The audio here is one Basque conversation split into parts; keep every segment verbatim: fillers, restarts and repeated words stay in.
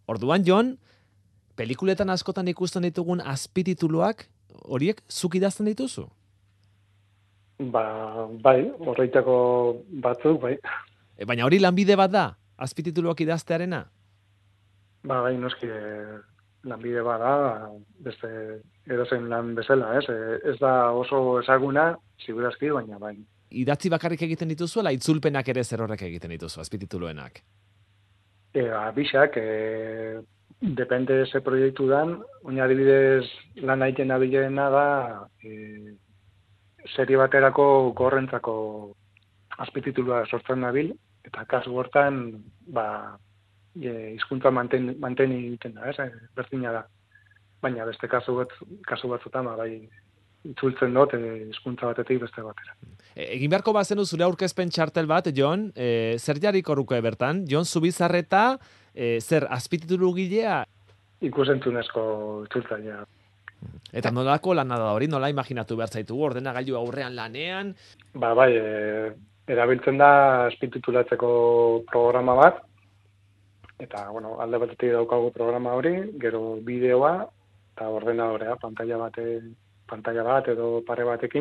Orduan, Jon, pelikuletan askotan ikusten ditugun azpitituluak, horiek zuk idazten dituzu? Ba, bai, horreitako batzuk, bai. E, baina hori lanbide bat da, azpitituluak idaztearena? Ba, bai, noski, e, lanbide bat da, beste edozein lan bezala, ez? E, ez da oso ezaguna, segurazki, baina bai. Idatzi bakarrik egiten dituzu, ala itzulpenak ere zer horrek egiten dituzu, azpitituluenak? E, abisak, e, depende ze proiektu dan, oina adibidez lan aiten abilena da, e, serie baterako gorrentzako azpititulua sortzen nabil, eta kasu hortan, ba, e, hizkuntza manten, manten egiten da, ez? E, berdina da. Baina beste kasu, bat, kasu batzutan, ba, bai, itzultzen dut, hizkuntza batetik beste batera. Egin beharko bazenu zure aurkezpen txartel bat, Jon, e, zer jarriko ruke bertan? Jon Zubizarreta, e, zer, azpititulu gilea? Ikusentzunezko itzultzailea. Eta nolako lana da hori, nola imaginatu behar zaitugu, ordenagailu aurrean lanean? Ba, bai, e, erabiltzen da azpititulatzeko programa bat, eta, bueno, alde batetik daukagu programa hori, gero bideoa, eta ordenadorea, pantalla bate, pantalla bat edo pare batekin,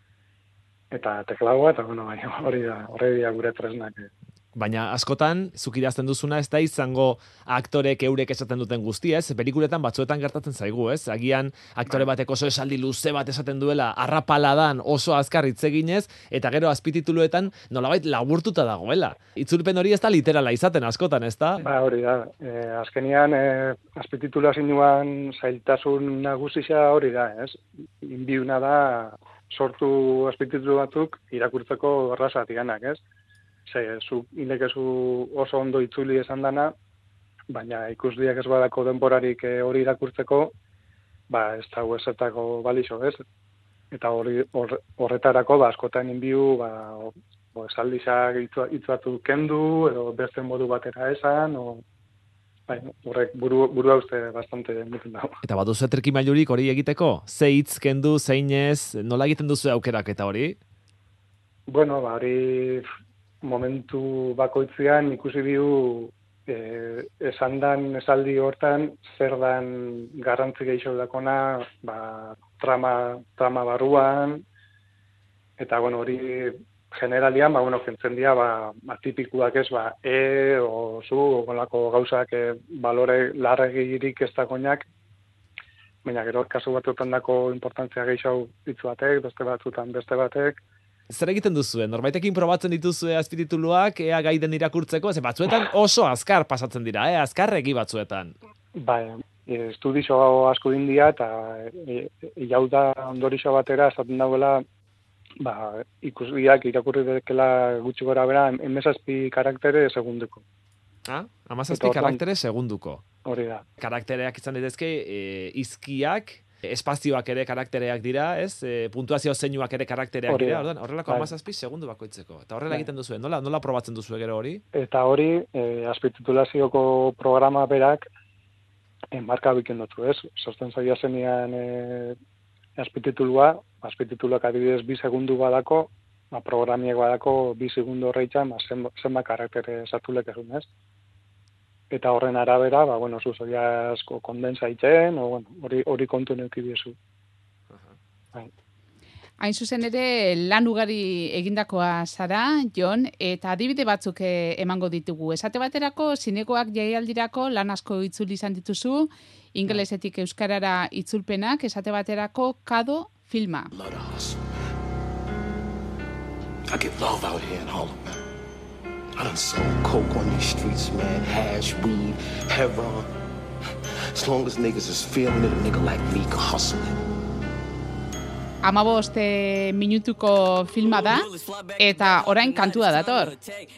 eta teklaua, eta, bueno, bai, hori da, hori da gure tresnak. Baina askotan, zuk idazten duzuna ez da izango aktorek eurek esaten duten guztia, ez? Pelikuletan batzuetan gertatzen zaigu, ez? Agian aktore batek oso esaldi luze bat esaten duela, arrapaladan oso azkar hitz eginez, eta gero azpitituluetan nolabait laburtuta dagoela. Itzulpen hori ez da literala izaten askotan, ez da? Ba, hori da. E, azkenian, e, azpititula zinuan zailtasun nagusisa hori da, ez? Inbiuna da sortu azpititulu batzuk irakurtzeko erraza dianak, ez? Ze, zu indekezu oso ondo itzuli esan dana, baina ikusdiak ez badako denborarik hori irakurtzeko, ba, ez da huesetako balixo, ez? Eta hori hor, horretarako, ba, askotan inbiu, ba, o, esaldizak itzuatu kendu, edo beste modu batera esan, o, bai, horrek buru, burua uste bastante muten dago. Eta baduzu trikimailurik hori egiteko? Ze hitz kendu, zein ez, nola egiten duzu aukerak eta hori? Bueno, ba, hori momentu bakoitzean ikusi bihu e, esan dan esaldi hortan zer dan garrantzi gehiago dakona ba, trama, trama barruan, eta bueno, hori generalian, ba, bueno, kentzen dira, ba, ba, tipikuak ez, ba, e, o, zu, o, golako gauzak, e, balore larregirik ez dagoenak, baina gero kasu batzuetan dako importantzia gehiago hitz batek, beste batzuetan beste batek. Zer egiten duzue? Norbaitekin probatzen dituzue azpitituluak, ea gaiden irakurtzeko, ze batzuetan oso azkar pasatzen dira, eh? Azkarregi batzuetan. Ba, estudixo asko dindia, eta e, e, jau da ondorixo batera, esaten dauela, ba, ikusbiak irakurri dekela gutxi gora bera, emezazpi karaktere segunduko. Ah, amazazpi karaktere segunduko. Hori da. Karaktereak izan daitezke, e, izkiak, espazioak ere karaktereak dira, ez? E, puntuazio zeinuak ere karaktereak hori dira, da. orduan, horrelako Bai. amazazpi segundu bakoitzeko. Eta horrela Bai. egiten duzue, nola, nola probatzen duzue gero hori? Eta hori, e, azpititulazioko programa berak, enmarka biken dutzu, ez? Sosten zaila zenian e, azpititulua, azpitituluak adibidez bi segundu badako, ba, programiek badako bi segundu horreitzan, ba, zenba, zenba karaktere esatulek esun, ez? Eta horren arabera, ba, bueno, zuzoia asko kondensa itzen, o, bueno, hori, hori kontu neuki diezu. Bai. Hain zuzen ere, lan ugari egindakoa zara, Jon, eta adibide batzuk emango ditugu. Esate baterako, zinegoak jaialdirako lan asko itzuli izan dituzu, ingelesetik euskarara itzulpenak, esate baterako Kado filma. I get love out here in Harlem, man. I done sold coke on these streets, man, hash, weed, heroin. As long as niggas is feeling it, a nigga like me can hustle it. Amabost e, minutuko filma da, eta orain kantua dator.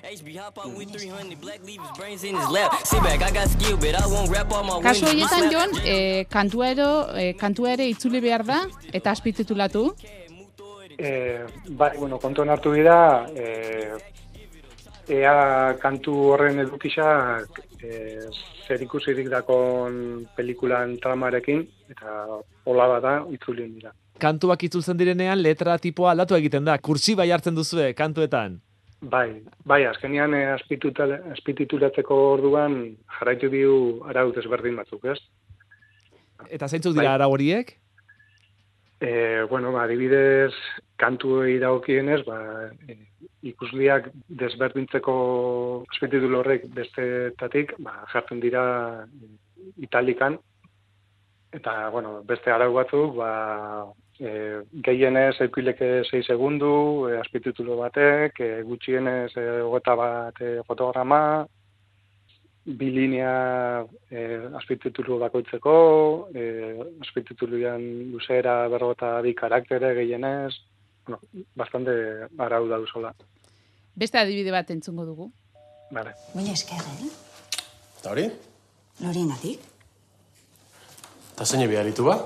Kasu horietan, Jon, e, kantua, ero, e, kantua ere itzuli behar da, eta azpititulatu? E, bai, bueno, kontuan hartu dira, e, ea kantu horren edukisak e, zer ikusirik dakon pelikulan tramarekin, eta hola bada itzulien dira. Kantuak itzultzen direnean letra tipoa aldatu egiten da. Kursiba jartzen duzue kantuetan. Bai, bai, azkenean eh, azpititulatzeko orduan jarraitu diu arau desberdin batzuk, ez? Eta zeintzuk dira arau horiek? E, bueno, ba, adibidez, kantuei dagokienez, ba, e, ikusliak desberdintzeko azpititulu horrek bestetatik, ba, jartzen dira italikan, eta, bueno, beste arau batzuk, ba, e, gehienez eukileke sei segundu, e, azpititulu batek, e, gutxienez e, hogeta bat e, fotograma, bi linea eh, azpititulu bakoitzeko, eh, azpitituluan luzera berrota bi karaktere gehienez, bueno, bastante arau dauzola. Beste adibide bat entzungo dugu. Vale. Mila esker, eh? Eta hori? Lorinatik. Eta zein bidalitu ba?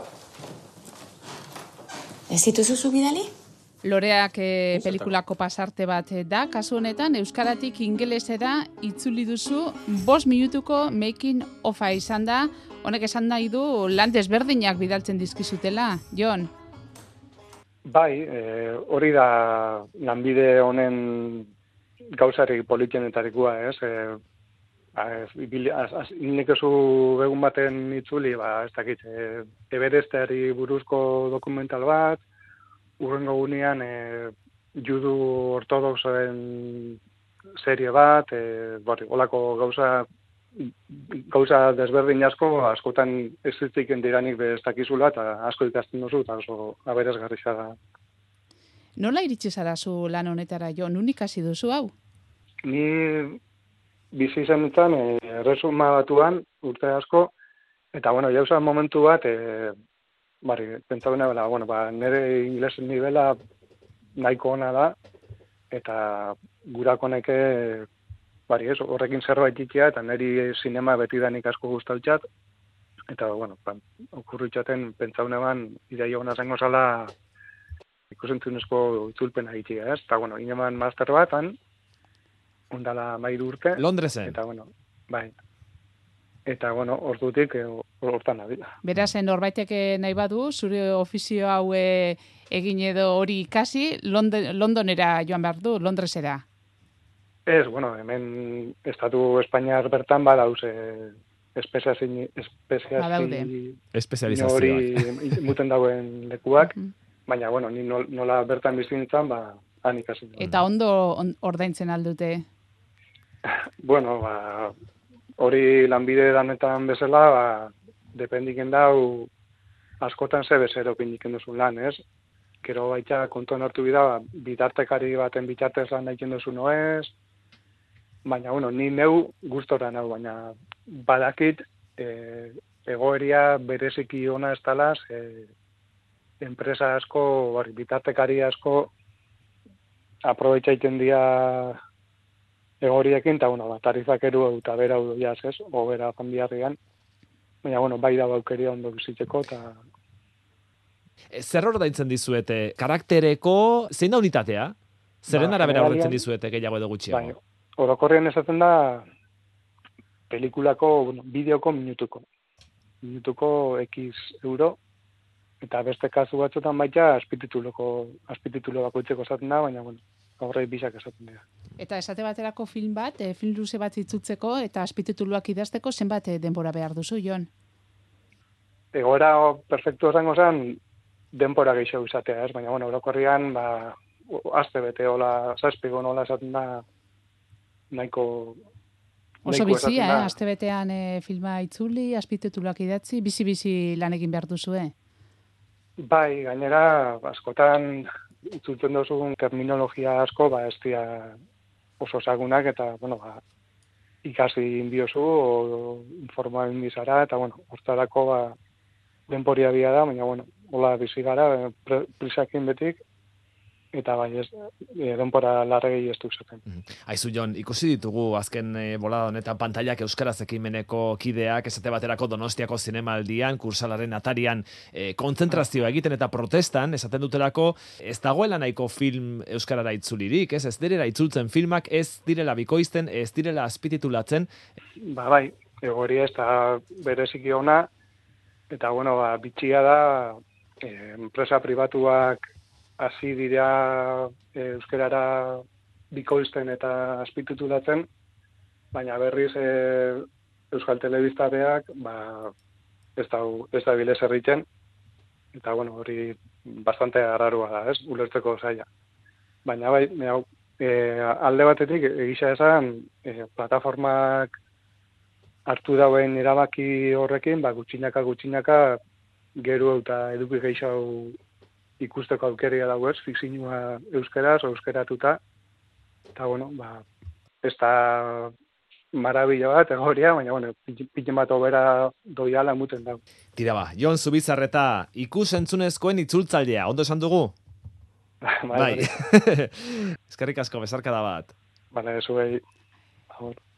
Ez dituzu zu bidali? Loreak e, pelikulako pasarte bat da, kasu honetan, euskaratik ingelesera itzuli duzu, bost minutuko making ofa izan da, honek esan nahi du lan desberdinak bidaltzen dizkizutela, Jon? Bai, e, hori da lanbide honen gauzarik politienetarikoa, ez? E, Inekezu begun baten itzuli, ba, ez dakit, e, Everesteri buruzko dokumental bat, urrengo gunean e, judu ortodoxoen serie bat, e, bori, olako gauza, gauza desberdin asko, askotan ez zitziken diranik ez dakizula, eta asko ikasten duzu, eta oso aberasgarria da. Nola iritsi zara zu lan honetara, jo? Nun ikasi duzu hau? Ni bizi zenutan, e, erresuma batuan, urte asko, eta, bueno, jauza momentu bat, e, bari, pentsatu nabela, bueno, ba, nire ingles nivela nahiko ona da, eta gurako neke, bari, ez, horrekin zerbait ikia, eta niri sinema beti danik asko guztaltxat, eta, bueno, ba, okurritxaten pentsatu neban, ideia hona zengo zala ikusentzunezko itzulpena ikia, ez? Eta, bueno, ineman master batan, ondala mairu urte. Londresen. Eta, bueno, bai. Eta, bueno, ordutik hortan abila. Berazen, norbaitek nahi badu, zure ofizio hau e, egin edo hori ikasi, London, Londonera joan behar du, Londresera? Ez, bueno, hemen Estatu Espainiar bertan badauz eh, espeziazio hori muten dauen lekuak, baina, bueno, ni nola bertan bizintzen, ba, han ikasi. Eta ondo on, ordaintzen aldute? Bueno, ba, hori lanbide danetan bezala, ba, dependiken dau askotan ze bezero pindiken duzun lan, ez? Gero baita kontuan hartu bida, ba, bitartekari baten bitartez lan nahiken duzu noez, baina, bueno, ni neu gustora nau, baina badakit e, egoeria bereziki ona ez talaz, e, enpresa asko, bari, bitartekari asko aprobetxaiten dia egoriekin, eta, bueno, ba, tarifak eru eta bera udo jaz, ez, o bera panbiarrian, baina, bueno, bai da baukeria ondo bizitzeko, eta... Zer ordaintzen dizuete? Karaktereko, zein da unitatea? Zeren ba, arabera ordaintzen dizuete gehiago edo gutxiago? Bai, orokorrean esaten da pelikulako, bueno, bideoko minutuko. Minutuko X euro, eta beste kasu batzutan baita azpitituloko, azpititulo bakoitzeko esaten da, baina, bueno, horrei bisak esaten dira. Eta esate baterako film bat, e, film luze bat itzutzeko eta azpitituluak idazteko zenbat e, denbora behar duzu, Jon? Egoera perfektu esango zen, denbora gehiago izatea, ez? Baina, bueno, orokorrian, ba, aste bete, hola, zazpigo nola esaten da, nahiko... Oso bizia, eh? Aste betean e, filma itzuli, azpitituluak idatzi, bizi-bizi lan egin behar duzu, eh? Bai, gainera, askotan itzultzen duzun terminologia asko, ba, ez dira oso zagunak, eta, bueno, ba, ikasi indiozu, o informa indizara, eta, bueno, hortarako, ba, denporia bia da, baina, bueno, hola bizi gara, prisakin betik, eta bai, ez, denpora larregi ez du izaten. Aizu, Jon, ikusi ditugu azken e, bolada honetan pantailak euskaraz ekimeneko kideak, esate baterako Donostiako zinemaldian, kursalaren atarian e, kontzentrazioa egiten eta protestan, esaten dutelako, ez dagoela nahiko film euskarara itzulirik, ez, ez direla itzultzen filmak, ez direla bikoizten, ez direla azpititulatzen. Ba, bai, egoria ez da bereziki ona, eta, bueno, ba, bitxia da, e, enpresa pribatuak hasi dira e, euskarara bikoizten eta azpititulatzen, baina berriz e, Euskal Telebiztateak ba, ez da, ez da bilez erriten, eta bueno, hori bastante arraroa da, ez, ulertzeko zaila. Baina bai, hau, e, alde batetik, egisa esan, e, plataformak hartu dauen erabaki horrekin, ba, gutxinaka, gutxinaka, geru eta eduki gehiago ikusteko aukeria dago ez, fikzioa euskeraz, euskeratuta, eta bueno, ba, ez da marabila bat, egoria, baina bueno, pitzen bat obera doiala muten dago. Tira ba, Jon Zubizarreta, ikus entzunezkoen itzultzailea, ondo esan dugu? Bai. Eskerrik asko, besarkada bat. Bale, zuei. Ahor.